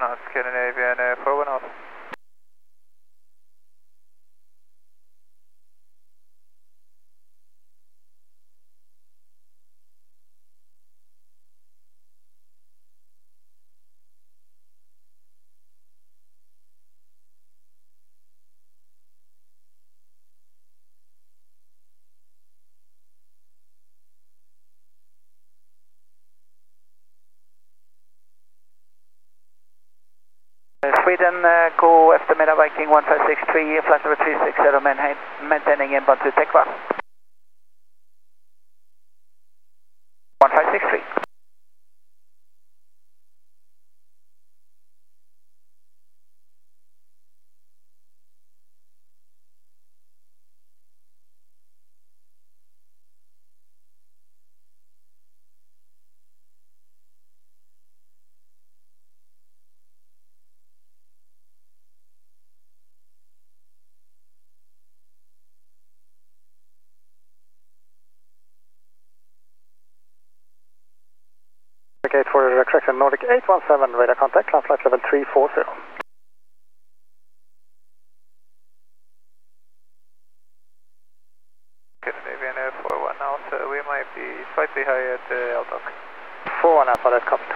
knots, Scandinavian 41 Alpha. Sweden, go eftermiddag Viking 1563, flight number 360, maintaining inbound to Tekva. 1563. Gate for direct correction, Nordic 817, radar contact, climb flight level 340. Scandinavian 41 Alpha, we might be slightly high at LDOC. 41 Alpha, that's covered.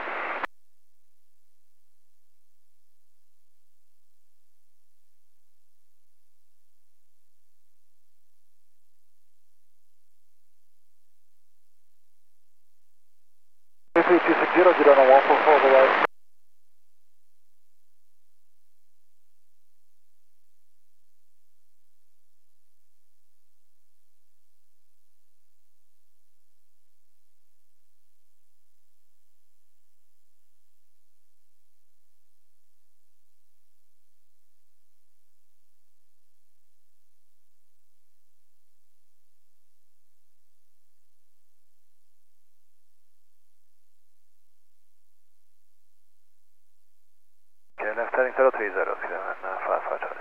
Zero, you don't know what for the right. Okay, left heading 030, Scandinavian 55 Charlie.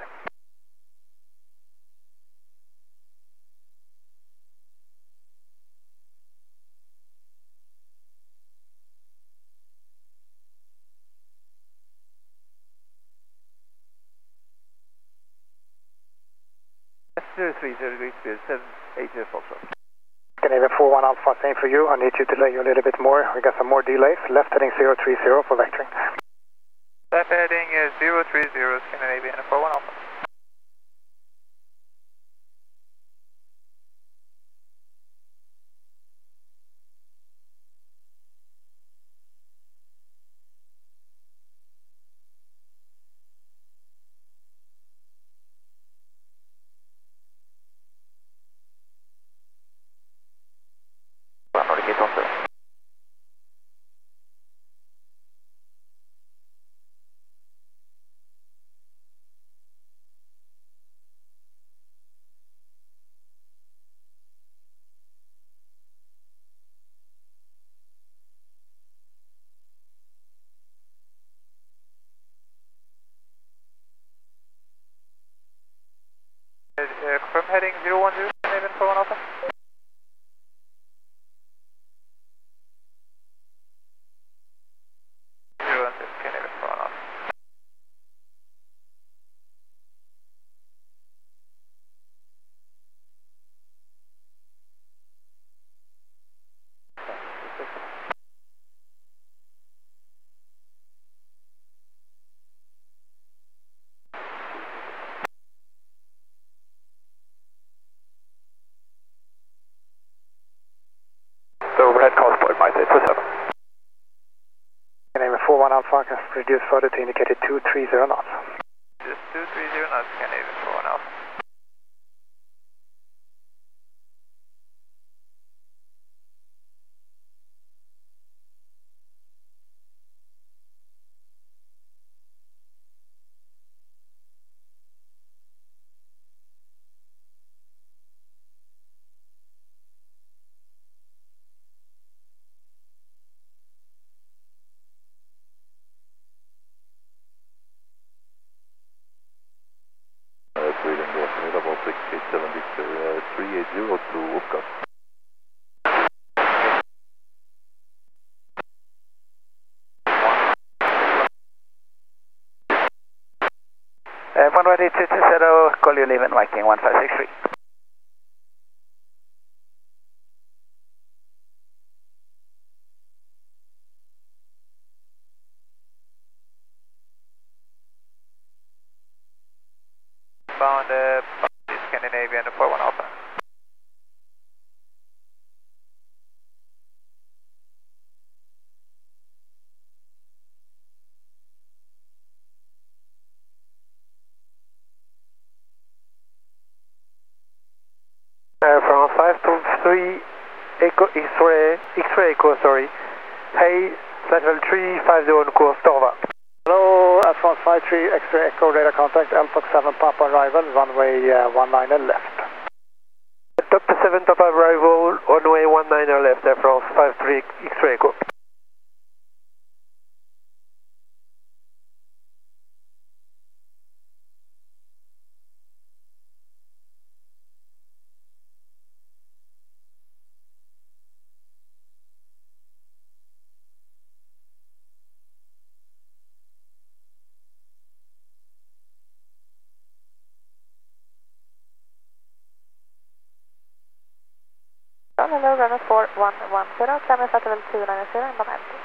S030, Greek Speed 780 Foxtrot. Scandinavian 41 Alpha, same for you. I need you to delay you a little bit more. We got some more delays. Left heading 030 for vectoring. Left heading 030, Scandinavian 41 Alpha. Nordic 817. Confirm heading 010, Scandinavian 41 Alpha. 010, Scandinavian 41 Alpha. The overhead cost point might 827. Scandinavian 41 Alpha, can reduce further to indicated 230 knots. Just 230 knots, Scandinavian 41 Alpha. One ready 220, call you leaving Viking 1563. Bound Scandinavian 41 Alpha. France 523 Echo X-ray Echo, sorry. Hey, Flight 350 on course Torva. Hello, France 53 X-ray Echo radar contact, Alpha 7 Papa arrival, runway 19 left. Dr. 7 Papa arrival, runway 19 left, France 53 X-ray Echo. Hello, runway 4110, climb flight level 290 and Atlantic.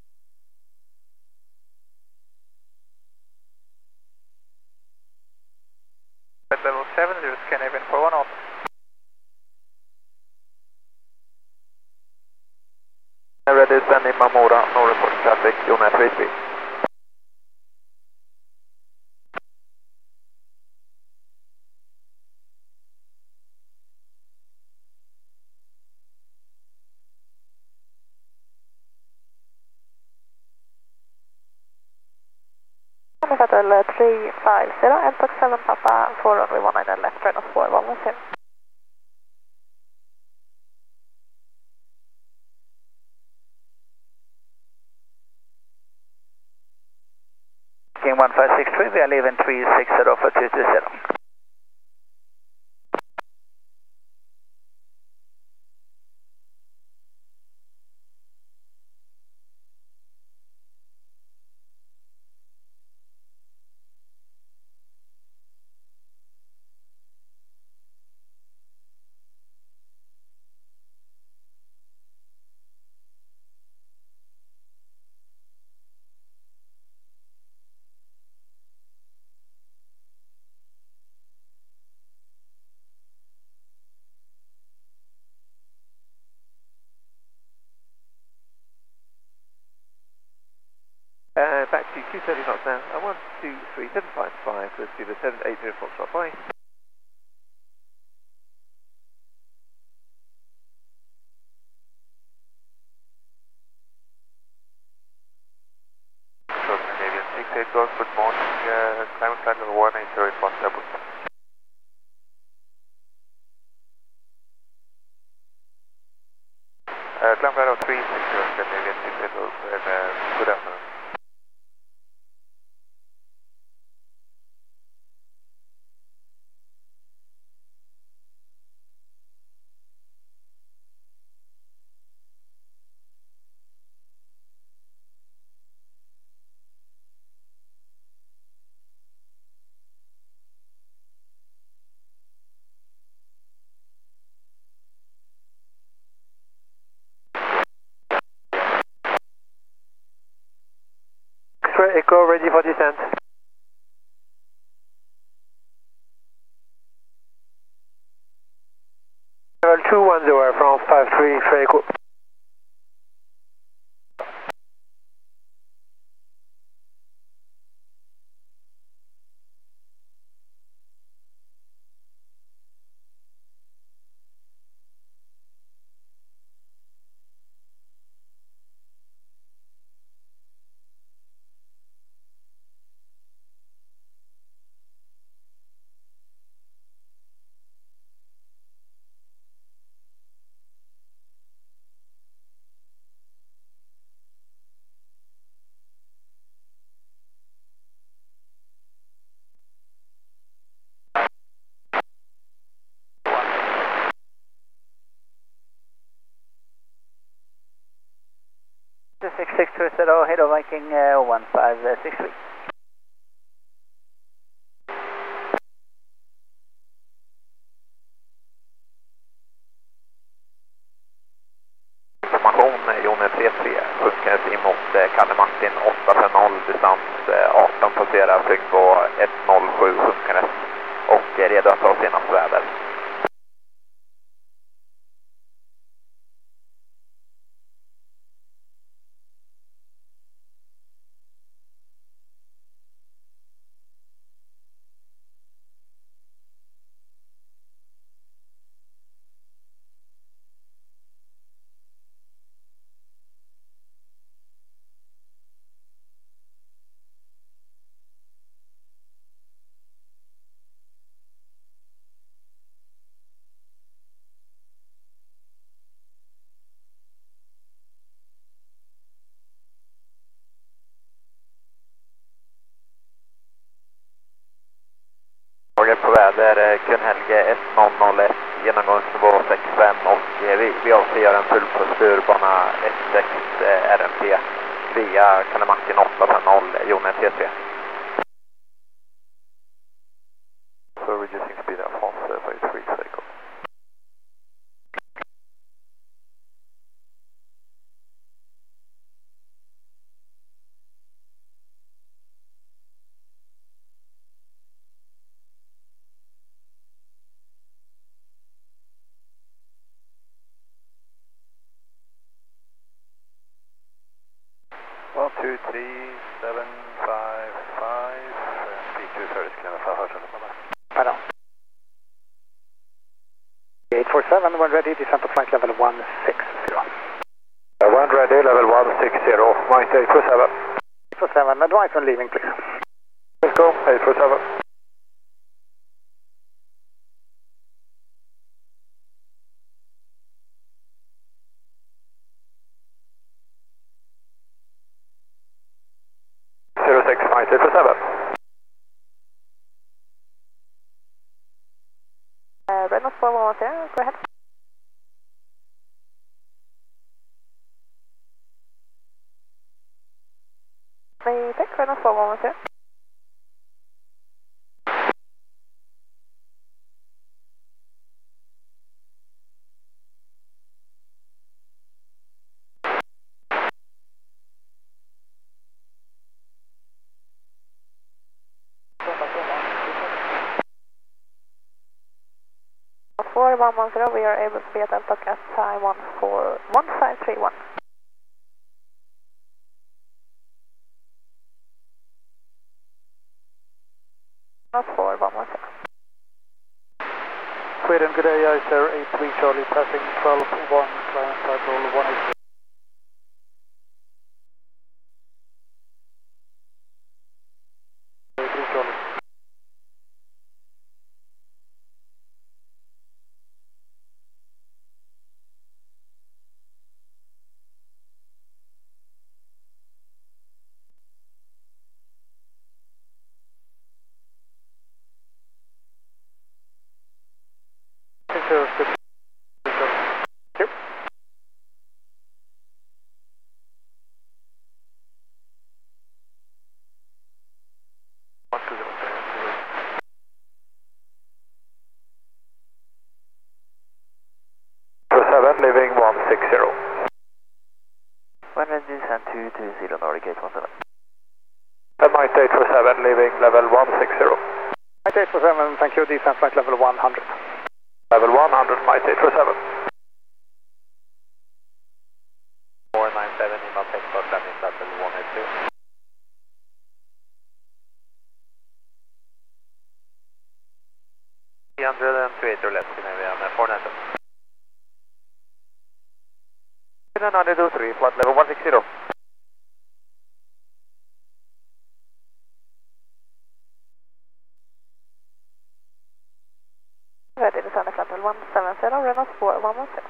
Flight level 70, Scandinavian 41 Alpha. Ready sending Mamora, no report traffic, Jona 33. Climb flight level 350, Alpha 7 Papa, 4 runway 19 left, Renault 4110. Viking 1563, we are leaving 360 for 220. Back to 230 knots now. 123.755, let's do the 780 Foxtrot, bye. Scandinavian 68 Golf, good morning, climate flight level 180 in Boston Airport. Climb flight level 360 Scandinavian 68 Golf, and good afternoon. X-ray Echo ready for descent. Level 210, France 53 X-ray Echo. The 6620, Hello Viking 1563. Kalle Martin 850, distans 18 passerar, flygnivå 107 sjunkande och redo att ta senast väder. På väder, Kunhelge 1001, genomgångsnivå 65 och vi avser göra en full procedur bana 16 RMP via Kalle Martin 850, Jonet TC. So reducing speed at fast 53 cycle. One ready, descent of flight level 160. One ready, level 160, Mike 847. 847, advise on leaving please. Let's go, 847. Mike 847. Reynolds 410, go ahead. May take Reynolds 410. For 110, we are able to be at Eltok at time 1531. Not for 110. Sweden, good day, ICER 83 Charlie, passing 12-1, climb title 180. Leaving 160. When ready, descent 220, Nordic 817. Mike 847, leaving level 160. Mike 847, thank you, descent flight level 100. Level 100, Mike 847. 497, inbound export, landing level 182. 328 or less, Canadian 497. 923, flight level 160. Ready to send a flight level 170, Reynolds 4112.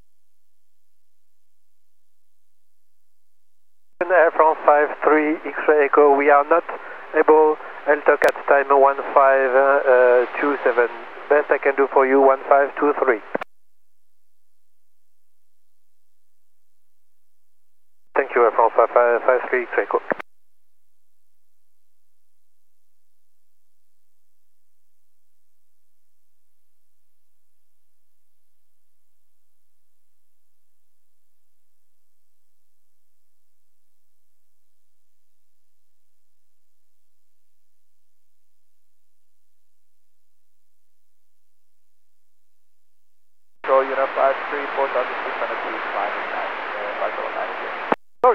Air France 53 X-ray Echo, we are not able, Eltok at time 1527. Best I can do for you, 1523. Thank you, Air France 53 X-ray Echo.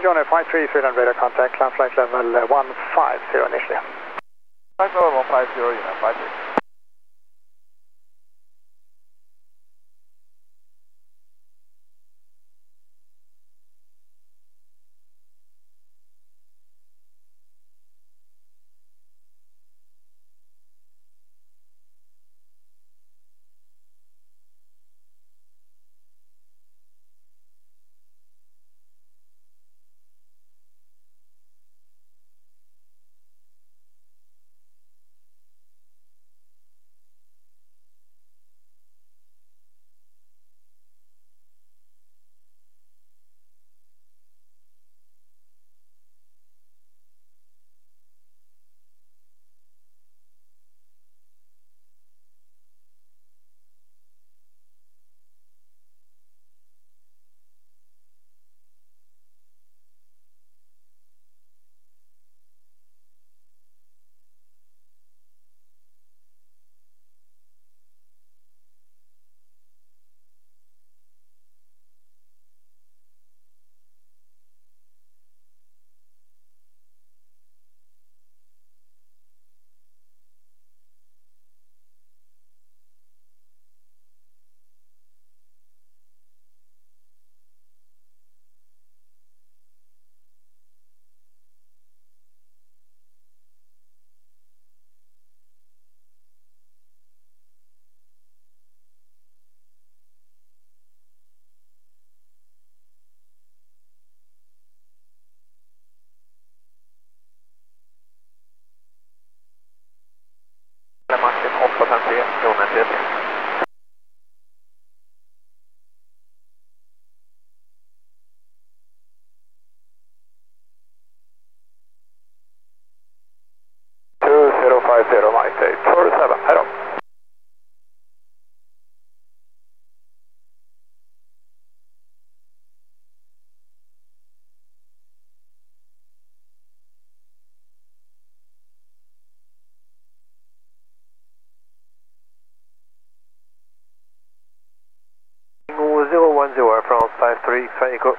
Johnny 53 Sweden radar contact, climb flight level 150 initially. Flight level 150, unit 53. Martin 853, kronan 30. Mike 847, hej då. Bingo 010 France 53 X-ray echo.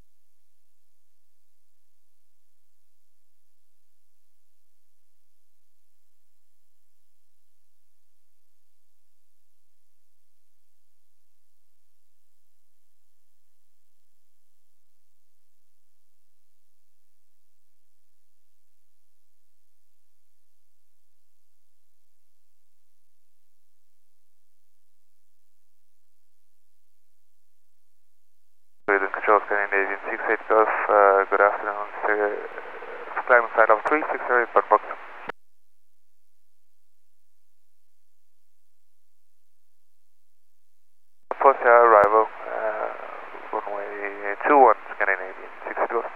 Control Scandinavian 68 Golf, good afternoon, climbing flight of 360 bird box. Post arrival, runway 21 Scandinavian 68 Golf.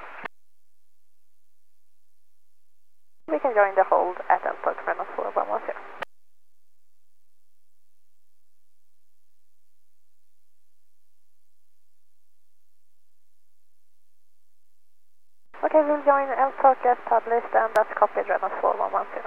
We can join the hold at Airport Renault 4110. Okay, we'll join LTOC as published, and that's copied Renault 4110.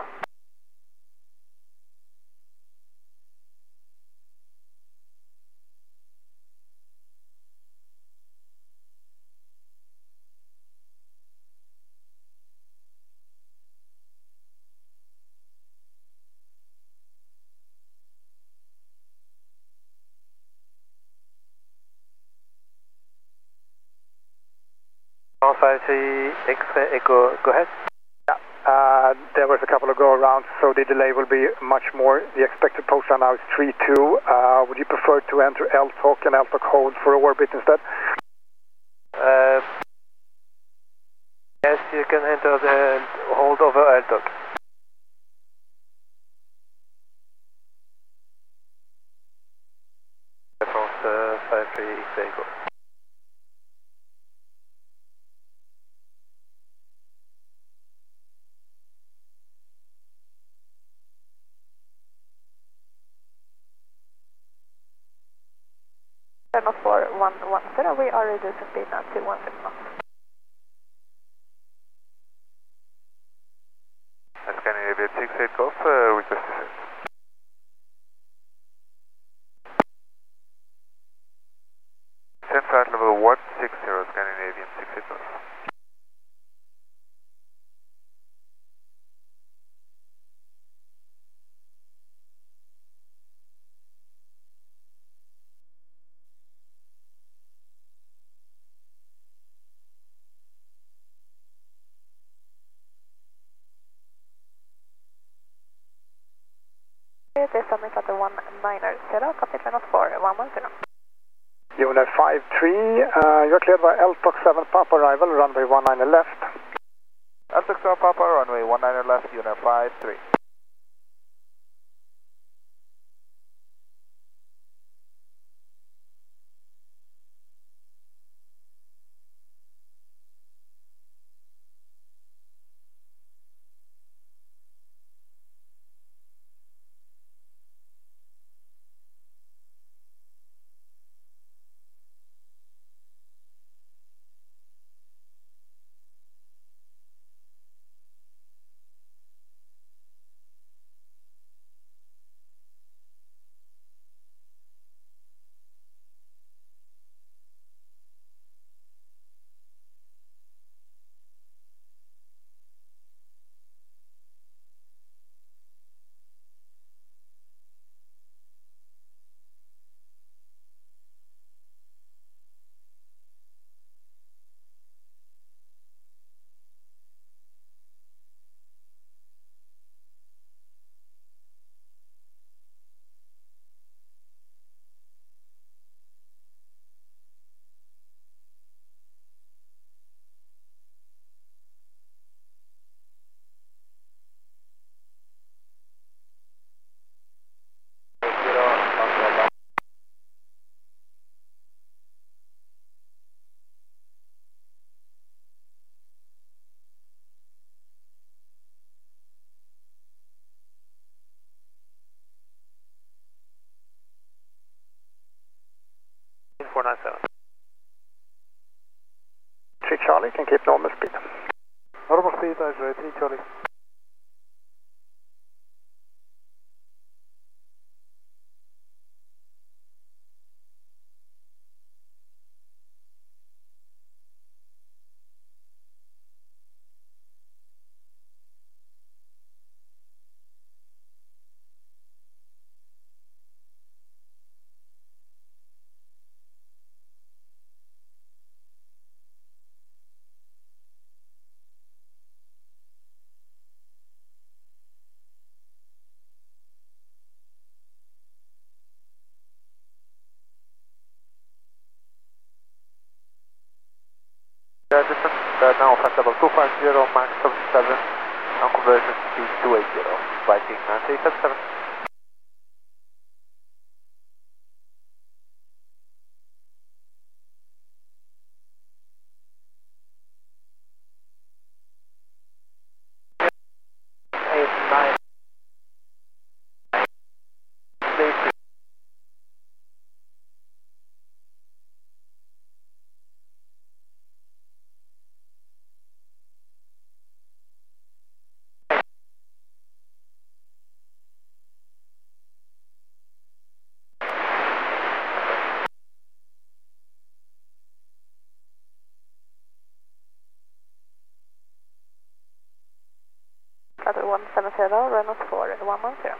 France 53 X-ray echo, go ahead. Yeah, there was a couple of go-arounds, so the delay will be much more. The expected post time now is 3-2. Would you prefer to enter LTOC and LTOC hold for orbit instead? Yes, you can enter the hold over LTOC. France 53 X-ray echo. Renault 4110, we are reducing speed now to 150 knots. Scandinavian 68 Golf, request descent. Descent flight level 160, Scandinavian 68 Golf. 190, copy Renault 4, 110. Unit 5-3, you're cleared by LTOC 7 Papa arrival, runway 19 left. LTOC 7 Papa, runway 19 left, unit 5-3. Charlie, can keep normal speed. Normal speed, I 3 Charlie. Distance now flight level 250, max 77, on conversion speed 280, Viking 9377. Flight 170, Renault 4, 110.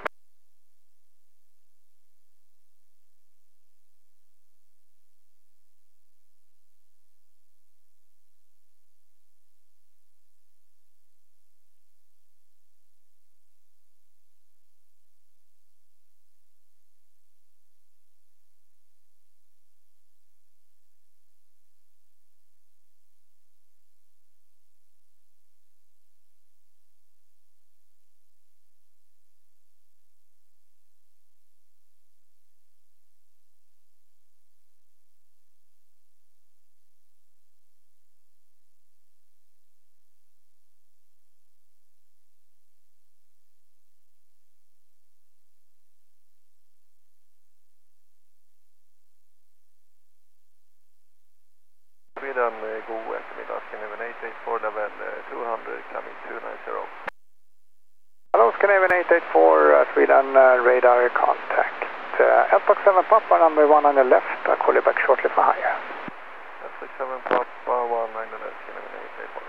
Sweden, god eftermiddag, Scandinavian 884 level 200 coming 290. Hello, Scandinavian 884, Sweden, radar contact. LTOC 7 Papa, runway 19 left, I'll call you back shortly for higher. LTOC 7 Papa, 19 left, Scandinavian 884.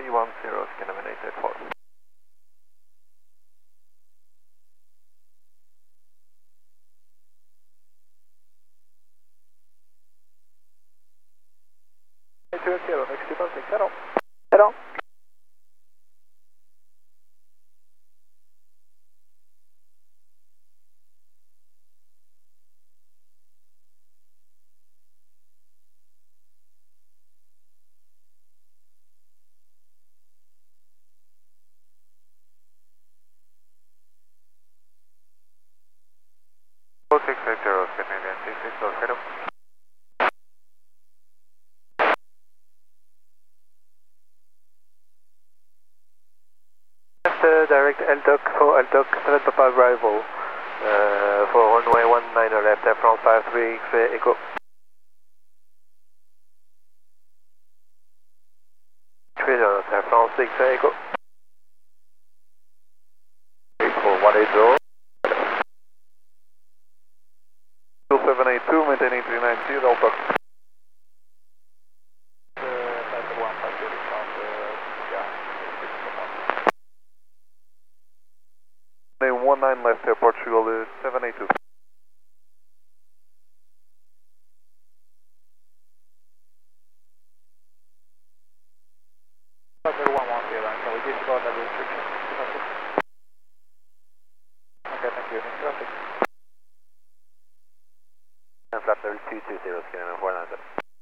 310, Scandinavian 884. Next 216, head on. Head on. Go 680, Scandinavian 660, head on. Direct LDOC for LDOC 7 Papa arrival. For runway 19 left, Air France 53, X-ray Echo. Air France 6, Echo. 180. 2782, maintaining 390, Delta. 19 left, Portugal 782. Can we discard that restriction? Okay, thank you. Next traffic. And flat level 220, Scandinavian 497.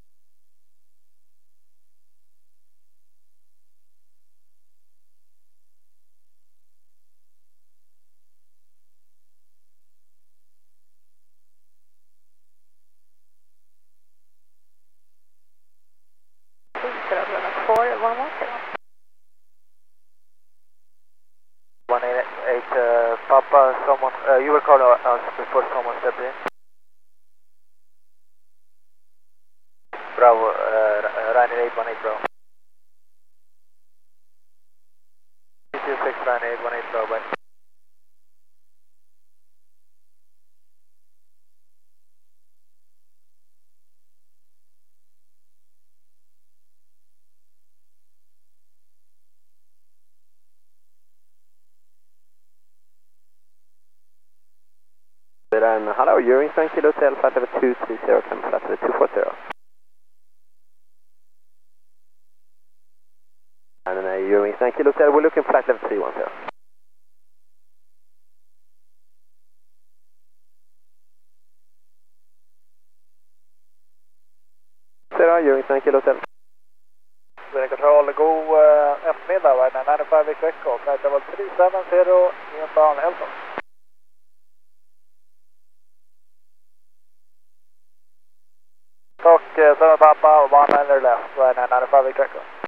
Runway 4, 110. 188, Papa, someone, you will call us before someone steps in. Bravo, Ryanair 818, Bravo. 226, Ryanair 818, Bravo, bye. Hello, Eurowings 9 Kilo Hotel, flight level 230, flight level 240. And Eurowings 9 Kilo Hotel, we're looking flight level 310. Eurowings 9 Kilo Hotel. Sweden Control, god eftermiddag, Ryanair 95 Echo, flight level 370, inbound Elton. Talk 7 Papa, 19 left, Ryanair 95 Echo.